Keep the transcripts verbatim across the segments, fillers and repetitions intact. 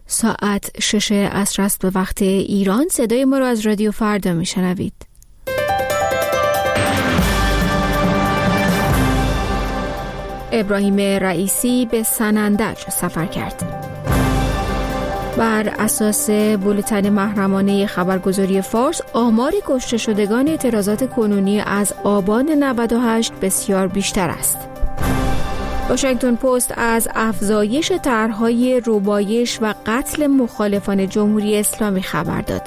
ساعت شش عصر است به وقت ایران. صدای ما را از رادیو فردا میشنوید. ابراهیم رئیسی به سنندج سفر کرد. بر اساس بولتن محرمانه خبرگزاری فارس، آمار کشته شدگان اعتراضات کنونی از آبان نود و هشت بسیار بیشتر است. واشنگتن پست از افزایش طرح‌های ربایش و قتل مخالفان جمهوری اسلامی خبر داد.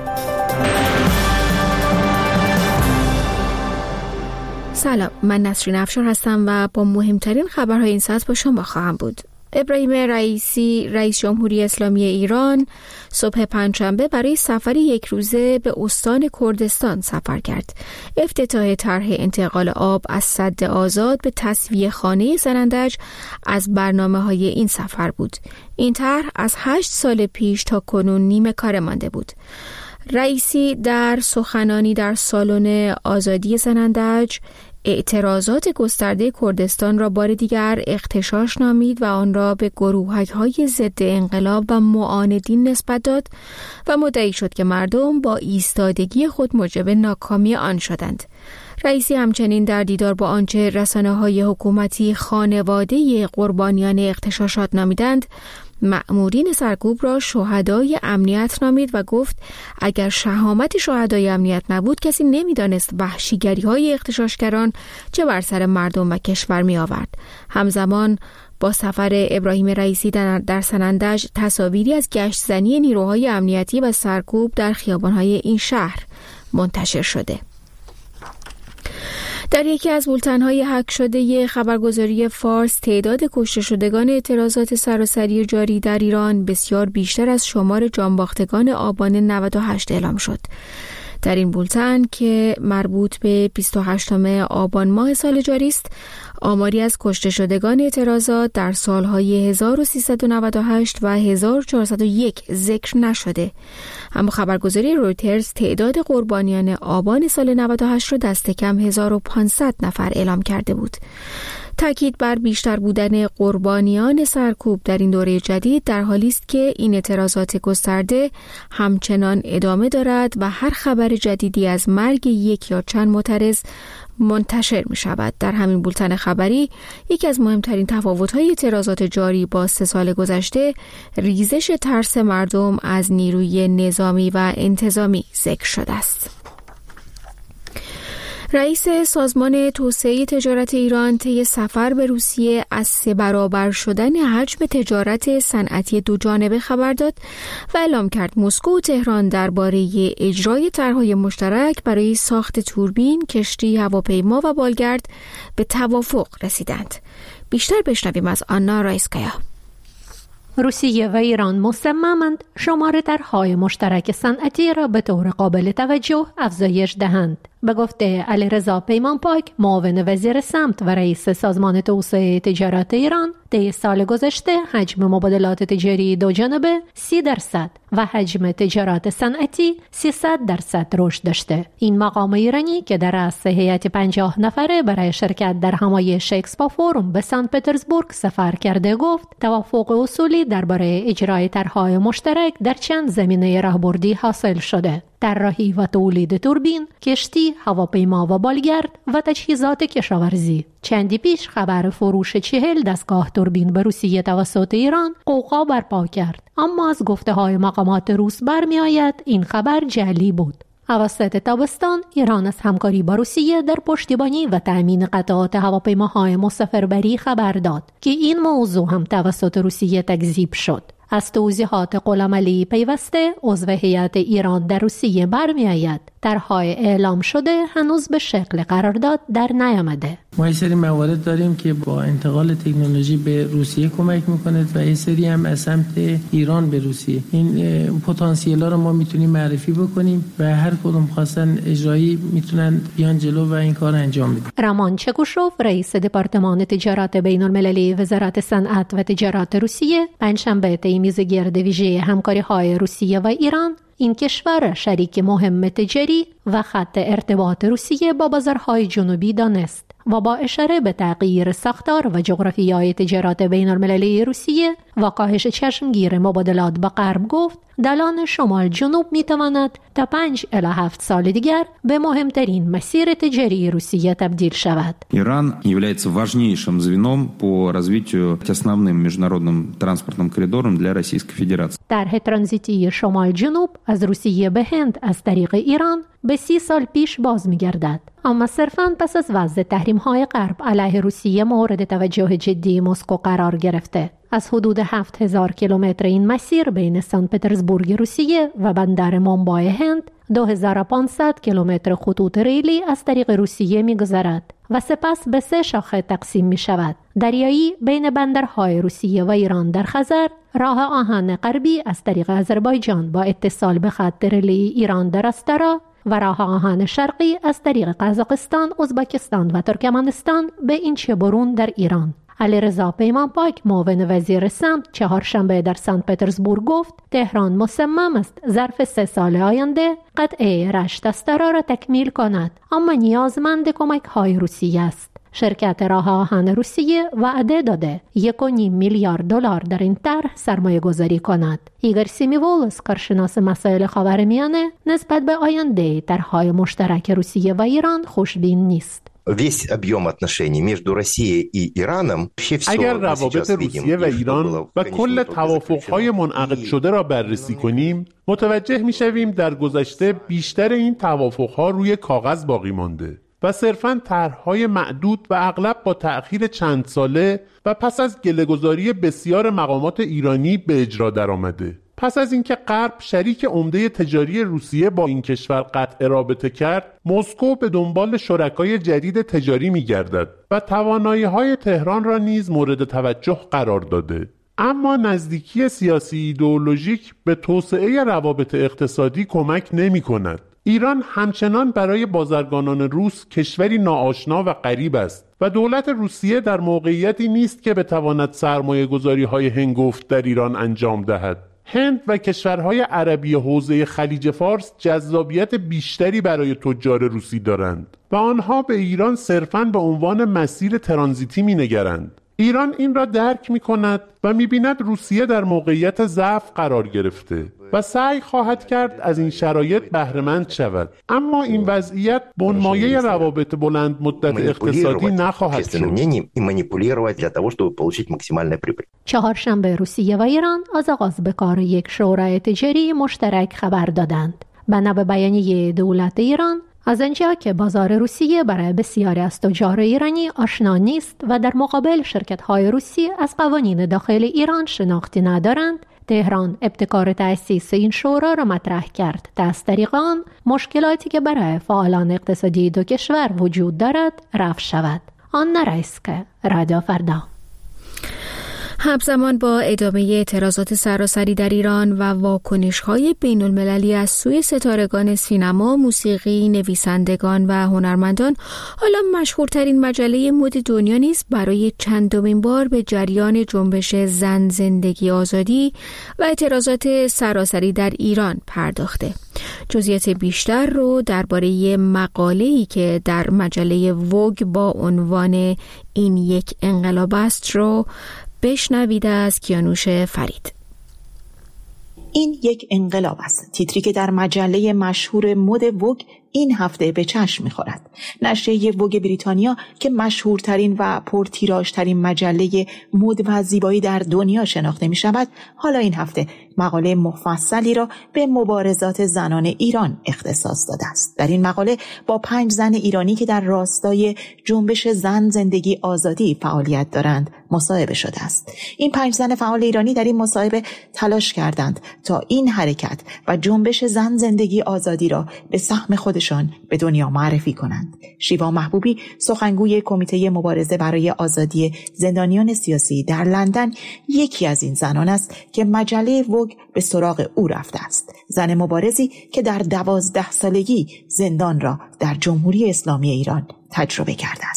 سلام، من نسرین افشار هستم و با مهمترین خبرهای این ساعت با شما خواهم بود. ابراهیم رئیسی، رئیس جمهوری اسلامی ایران، صبح پنجشنبه برای سفری یک روزه به استان کردستان سفر کرد. افتتاح طرح انتقال آب از سد آزاد به تسویه خانه سنندج از برنامه‌های این سفر بود. این طرح از هشت سال پیش تا کنون نیمه کار مانده بود. رئیسی در سخنانی در سالن آزادی سنندج اعتراضات گسترده کردستان را بار دیگر اغتشاش نامید و آن را به گروه‌های ضد انقلاب و معاندین نسبت داد و مدعی شد که مردم با ایستادگی خود موجب ناکامی آن شدند. رئیسی همچنین در دیدار با آنچه رسانه‌های حکومتی خانواده قربانیان اغتشاشات نامیدند، مأمورین سرکوب را شهدای امنیت نامید و گفت اگر شهامت شهدای امنیت نبود کسی نمیدانست وحشیگری‌های اغتشاشگران چه بر سر مردم و کشور می آورد. همزمان با سفر ابراهیم رئیسی در سنندج تصاویری از گشتزنی نیروهای امنیتی و سرکوب در خیابان‌های این شهر منتشر شده. در یکی از بولتن‌های هک شده خبرگزاری فارس، تعداد کشته شدگان اعتراضات سراسری جاری در ایران بسیار بیشتر از شمار جانباختگان آبان نود و هشت اعلام شد. در این بولتن که مربوط به بیست و هشتم آبان ماه سال جاری است، آماری از کشته شدگان اعتراضات در سالهای هزار و سیصد و نود و هشت و هزار و چهارصد و یک ذکر نشده. اما خبرگزاری رویترز تعداد قربانیان آبان سال نود و هشت را دست کم هزار و پانصد نفر اعلام کرده بود. تاکید بر بیشتر بودن قربانیان سرکوب در این دوره جدید در حالی است که این اعتراضات گسترده همچنان ادامه دارد و هر خبر جدیدی از مرگ یک یا چند معترض منتشر می شود. در همین بولتن خبری یکی از مهمترین تفاوت‌های اعتراضات جاری با سه سال گذشته ریزش ترس مردم از نیروی نظامی و انتظامی ذکر شده است. رئیس سازمان توسعه تجارت ایران طی سفر به روسیه از سه برابر شدن حجم تجارت صنعتی دو جانبه خبر داد و اعلام کرد مسکو و تهران درباره اجرای طرح‌های مشترک برای ساخت توربین، کشتی، هواپیما و بالگرد به توافق رسیدند. بیشتر بشنویم از آنا رایسکایا. روسیه و ایران مصممند شمار طرح‌های مشترک صنعتی را به طور قابل توجه افزایش دهند. به گفته علیرضا پیمانپاک، معاون وزیر سمت و رئیس سازمان توسعه تجارت ایران، طی سال گذشته حجم مبادلات تجاری دو جانبه سی درصد و حجم تجارت صنعتی سیصد درصد رشد داشته. این مقام ایرانی که در رأس هیئت پنجاه نفره برای شرکت در همایش اکسپو فورم به سن پترزبورگ سفر کرده گفت توافق اصولی درباره اجرای طرح‌های مشترک در چند زمینه راهبردی حاصل شده: طراحی و تولید توربین، کشتی، هواپیما و بالگرد و تجهیزات کشاورزی. چندی پیش خبر فروش چهل دستگاه توربین به روسیه توسط ایران قوقا برپا کرد، اما از گفته های مقامات روس برمی آید این خبر جعلی بود. اواسط تابستان ایران از همکاری با روسیه در پشتیبانی و تأمین قطعات هواپیماهای مسافربری خبر داد که این موضوع هم توسط روسیه تکذیب شد. از توضیحات قلمعلی پیوسته عضو هیئت ایران در روسیه برمی آید طرح‌های اعلام شده هنوز به شکل قرارداد در نیامده. ما یه سری موارد داریم که با انتقال تکنولوژی به روسیه کمک میکنه و یه سری هم از سمت ایران به روسیه. این پتانسیل‌ها رو ما میتونیم معرفی بکنیم و هر کدوم خواستن اجرایی میتونن بیان جلو و این کار انجام بدن. رامان چکوشوف، رئیس دپارتمان تجارت بین‌المللی وزارت صنعت و تجارت روسیه، پنجشنبه طی میزگرد ویژه همکاری‌های روسیه و ایران این کشور شریک مهم تجاری و خط ارتباط روسیه با بازارهای جنوبی دانست. و با اشاره به تغییر ساختار و جغرافیای تجارت بین المللی روسیه و کاهش چشمگیر مبادلات با غرب گفت دلان شمال جنوب می تواند تا پنج الی هفت سال دیگر به مهمترین مسیر تجاری روسیه تبدیل شود. Иран является важнейшим звеном по развитию основным международным транспортным коридором для Российской Федерации. طرح ترانزیتی شمال جنوب از روسیه به هند از طریق ایران به سی سال پیش باز می گردد. اما صرفاً پس از وضع تحریم‌های غرب علیه روسیه مورد توجه جدی مسکو قرار گرفته. از حدود هفت هزار کیلومتر این مسیر بین سن پترزبورگ روسیه و بندر مومبای هند دو هزار و پانصد کیلومتر خطوط ریلی از طریق روسیه می‌گذرد و سپس به سه شاخه تقسیم می‌شود. دریایی بین بندرهای روسیه و ایران در خزر، راه آهن غربی از طریق آذربایجان با اتصال به خط ریلی ایران در استارا و راه آهن شرقی از طریق قزاقستان، ازبکستان و ترکمنستان به اینچه‌برون در ایران. علیرضا پیمانپاک معاون وزیر سمت چهارشنبه در سن پترزبورگ گفت تهران مصمم است ظرف سه سال آینده قطعه رشت استارا را تکمیل کند، اما نیازمند کمک های روسیه است. شرکت راه آهن روسیه وعده داده یک و نیم میلیارد دلار در این طرح سرمایه گذاری کند. ایگور سیمیولوس، کارشناس مسائل خاورمیانه، نسبت به آینده طرح‌های مشترک روسیه و ایران خوشبین نیست. Весь объем отношений между Россией и Ираном. اگر روابط روسیه و ایران و کل توافق‌های منعقد شده را بررسی کنیم، متوجه می‌شویم در گذشته بیشتر این توافق‌ها روی کاغذ باقی مانده و صرفاً طرح‌های معدود و اغلب با تأخیر چند ساله و پس از گله‌گذاری بسیار مقامات ایرانی به اجرا درآمده. پس از اینکه غرب شریک عمده تجاری روسیه با این کشور قطع رابطه کرد، مسکو به دنبال شرکای جدید تجاری می‌گردد و توانایی‌های تهران را نیز مورد توجه قرار داده. اما نزدیکی سیاسی ایدئولوژیک به توسعه روابط اقتصادی کمک نمی‌کند. ایران همچنان برای بازرگانان روس کشوری ناآشنا و غریب است و دولت روسیه در موقعیتی نیست که بتواند سرمایه‌گذاری‌های هنگفت در ایران انجام دهد. هند و کشورهای عربی حوزه خلیج فارس جذابیت بیشتری برای تجار روسی دارند و آنها به ایران صرفاً به عنوان مسیر ترانزیتی می‌نگرند. ایران این را درک می‌کند و می‌بیند روسیه در موقعیت ضعف قرار گرفته و سعی خواهد کرد از این شرایط بهره‌مند شود، اما این وضعیت بنمایه روابط بلند مدت اقتصادی نخواهد شد. چهارشنبه روسیه و ایران از آغاز به کار یک شورای تجاری مشترک خبر دادند. بنا به بیانیه دولت ایران، از آنجا که بازار روسیه برای بسیاری از تجار ایرانی آشنا نیست و در مقابل شرکت‌های روسی از قوانین داخل ایران شناختی ندارند، تهران ابتکار تأسیس این شورا را مطرح کرد تا از طریق آن مشکلاتی که برای فعالان اقتصادی دو کشور وجود دارد رفع شود. آن رایسکه، رادیو فردا. همزمان با ادامه اعتراضات سراسری در ایران و واکنش‌های بین‌المللی از سوی ستارگان سینما، موسیقی، نویسندگان و هنرمندان، حالا مشهورترین مجله مد دنیا نیز برای چندمین بار به جریان جنبش زن، زندگی، آزادی و اعتراضات سراسری در ایران پرداخته. جزئیات بیشتر رو درباره مقاله‌ای که در مجله ووگ با عنوان این یک انقلاب است رو بشنوید از کیانوش فرید. این یک انقلاب است، تیتری که در مجله مشهور مد ووگ این هفته به چشم می‌خورد. نشریه ووگ بریتانیا که مشهورترین و پرتیراژترین مجله مد و زیبایی در دنیا شناخته می‌شود، حالا این هفته مقاله مفصلی را به مبارزات زنان ایران اختصاص داده است. در این مقاله با پنج زن ایرانی که در راستای جنبش زن، زندگی، آزادی فعالیت دارند مصاحبه شده است. این پنج زن فعال ایرانی در این مصاحبه تلاش کردند تا این حرکت و جنبش زن، زندگی، آزادی را به سهم خودشان به دنیا معرفی کنند. شیوا محبوبی، سخنگوی کمیته مبارزه برای آزادی زندانیان سیاسی در لندن، یکی از این زنان است که مجله ووگ به سراغ او رفته است. زن مبارزی که در دوازده سالگی زندان را در جمهوری اسلامی ایران تجربه کرده است.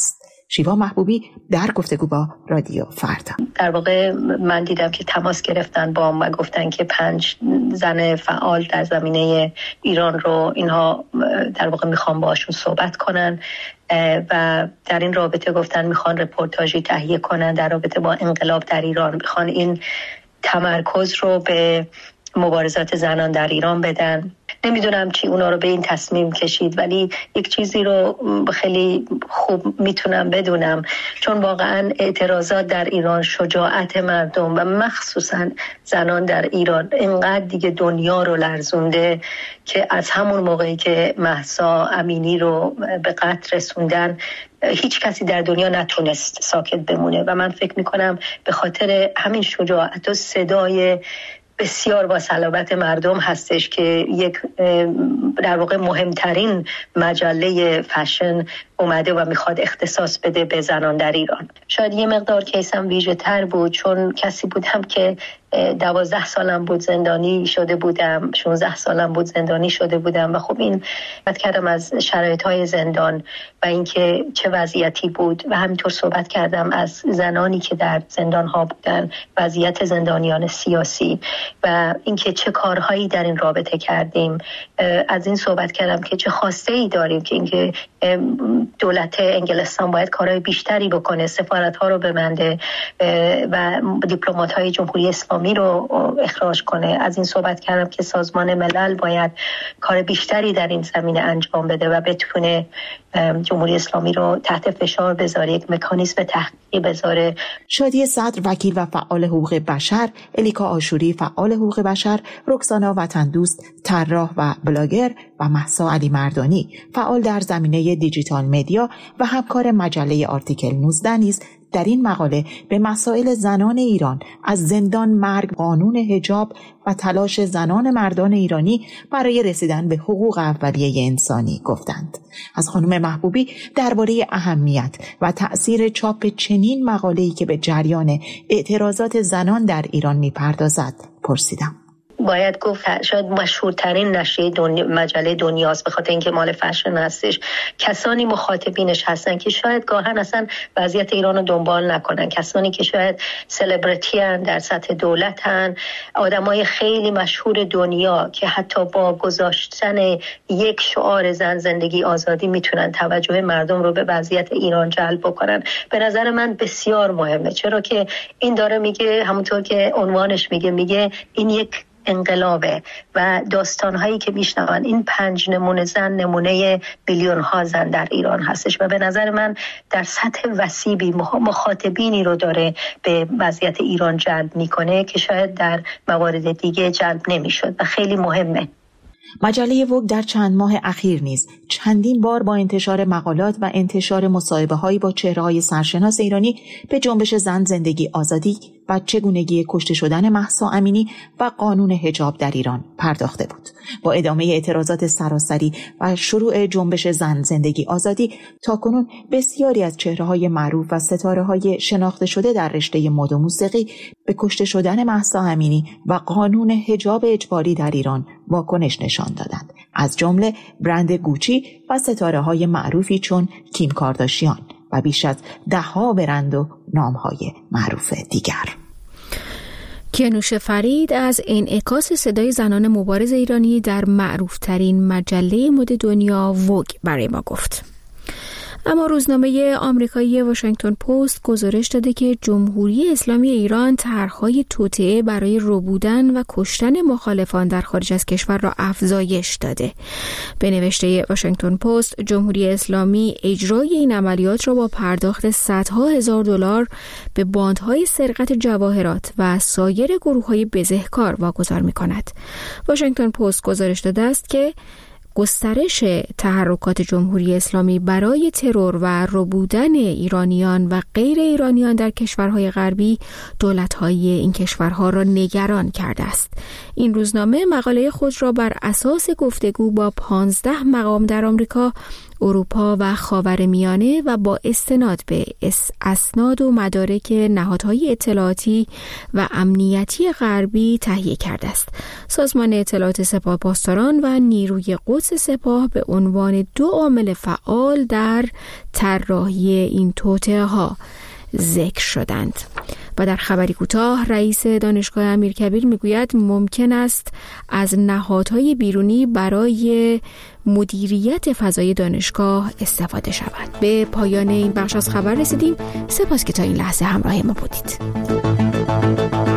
شیوا محبوبی در گفتگو با رادیو فردا. در واقع من دیدم که تماس گرفتن با ما و گفتن که پنج زن فعال در زمینه ایران رو اینها در واقع میخوان باشون صحبت کنن و در این رابطه گفتن میخوان رپورتاژی تهیه کنن در رابطه با انقلاب در ایران، میخوان این تمرکز رو به مبارزات زنان در ایران بدن. نمیدونم چی اونا رو به این تصمیم کشید، ولی یک چیزی رو خیلی خوب میتونم بدونم، چون واقعا اعتراضات در ایران، شجاعت مردم و مخصوصا زنان در ایران اینقدر دیگه دنیا رو لرزونده که از همون موقعی که مهسا امینی رو به قتل رسوندن هیچ کسی در دنیا نتونست ساکت بمونه و من فکر میکنم به خاطر همین شجاعت و صدای بسیار با صلابت مردم هستش که یک در واقع مهمترین مجله فشن اومده و میخواد اختصاص بده به زنان در ایران. شاید یه مقدار کیسم ویژه تر بود، چون کسی بودم که دوازده سالم بود زندانی شده بودم، شانزده سالم بود زندانی شده بودم و خب این صحبت کردم از شرایط‌های زندان و اینکه چه وضعیتی بود و همینطور صحبت کردم از زنانی که در زندان‌ها بودن، وضعیت زندانیان سیاسی و اینکه چه کارهایی در این رابطه کردیم. از این صحبت کردم که چه خواسته‌ای داریم که اینکه دولت انگلستان باید کارهای بیشتری بکنه، سفارت‌ها رو ببنده و دیپلمات‌های جمهوری اسلامی رو اخراج کنه. از این صحبت کردم که سازمان ملل باید کار بیشتری در این زمینه انجام بده و بتونه جمهوری اسلامی رو تحت فشار بذاره، یک مکانیزم تحقیقی بذاره. شادی صدر وکیل و فعال حقوق بشر، الیکا آشوری فعال حقوق بشر، رکسانا وطندوست طراح و بلاگر و مهسا علی مردانی فعال در زمینه دیجیتال مدیا و همکار مجله آرتیکل نوزده نیز در این مقاله به مسائل زنان ایران از زندان، مرگ، قانون حجاب و تلاش زنان مردان ایرانی برای رسیدن به حقوق اولیه انسانی گفتند. از خانم محبوبی درباره اهمیت و تأثیر چاپ چنین مقاله‌ای که به جریان اعتراضات زنان در ایران می‌پردازد پرسیدم. باید گفت شاید مشهورترین نشریه دنیا، مجله دنیاست، به خاطر اینکه مال فشن هستش. کسانی مخاطبینش هستن که شاید گاهن اصلا وضعیت ایران رو دنبال نکنن، کسانی که شاید سلبریتی هن، در سطح دولت هن، آدمای خیلی مشهور دنیا که حتی با گذاشتن یک شعار زن زندگی آزادی میتونن توجه مردم رو به وضعیت ایران جلب بکنن. به نظر من بسیار مهمه، چرا که این داره میگه، همونطور که عنوانش میگه، میگه این یک انقلابه و داستانهایی که میشنون این پنج نمونه زن نمونه میلیون ها زن در ایران هستش و به نظر من در سطح وسیعی مخاطبینی رو داره به وضعیت ایران جلب میکنه که شاید در موارد دیگه جلب نمیشد و خیلی مهمه. مجله وگ در چند ماه اخیر نیز چندین بار با انتشار مقالات و انتشار مصاحبه‌هایی با چهره‌های سرشناس ایرانی به جنبش زن زندگی آزادی و چگونگی کشته شدن مهسا امینی و قانون حجاب در ایران پرداخته بود. با ادامه اعتراضات سراسری و شروع جنبش زن زندگی آزادی، تاکنون بسیاری از چهره‌های معروف و ستاره‌های شناخته شده در رشته مد و موسیقی به کشته شدن مهسا امینی و قانون حجاب اجباری در ایران واکنش نشان دادند، از جمله برند گوچی و ستاره‌های معروفی چون کیم کارداشیان و بیش از ده‌ها برند و نام‌های معروف دیگر. کیانوش فرید از انعکاس صدای زنان مبارز ایرانی در معروفترین مجله مد دنیا وگ برای ما گفت. اما روزنامه آمریکایی واشنگتن پست گزارش داده که جمهوری اسلامی ایران طرح‌های توطئه برای ربودن و کشتن مخالفان در خارج از کشور را افزایش داده. به نوشته واشنگتن پست، جمهوری اسلامی اجرای این عملیات را با پرداخت صدها هزار دلار به باندهای سرقت جواهرات و سایر گروه‌های بزهکار واگذار می‌کند. واشنگتن پست گزارش داده است که گسترش تحرکات جمهوری اسلامی برای ترور و ربودن ایرانیان و غیر ایرانیان در کشورهای غربی دولت‌های این کشورها را نگران کرده است. این روزنامه مقاله خود را بر اساس گفتگو با پانزده مقام در آمریکا اروپا و خاورمیانه و با استناد به اسناد و مدارک نهادهای اطلاعاتی و امنیتی غربی تهیه کرده است. سازمان اطلاعات سپاه پاسداران و نیروی قدس سپاه به عنوان دو عامل فعال در طراحی این توطئه ها ذکر شدند. و در خبری کوتاه رئیس دانشگاه امیرکبیر میگوید ممکن است از نهادهای بیرونی برای مدیریت فضای دانشگاه استفاده شود. به پایان این بخش از خبر رسیدیم. سپاس که تا این لحظه همراه ما بودید.